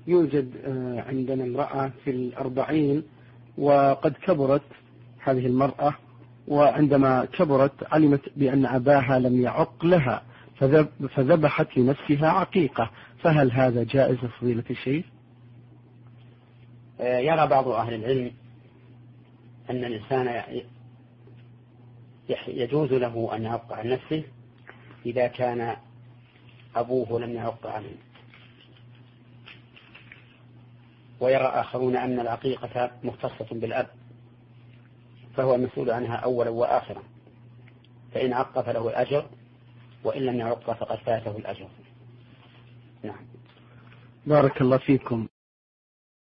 يوجد عندنا امرأة في 40 وقد كبرت هذه المرأة، وعندما كبرت علمت بأن أباها لم يعق لها فذبحت لنفسها عقيقة، فهل هذا جائز فضيلة الشيخ؟ يرى بعض أهل العلم أن الإنسان يجوز له أن يعق عن نفسه إذا كان أبوه لم يعق عنه، ويرى آخرون أن العقيقة مختصة بالأب فهو المسؤول عنها أولا وآخرا، فإن عق فله الأجر وإن لم يعق فقد فاته الأجر. نعم. بارك الله فيكم.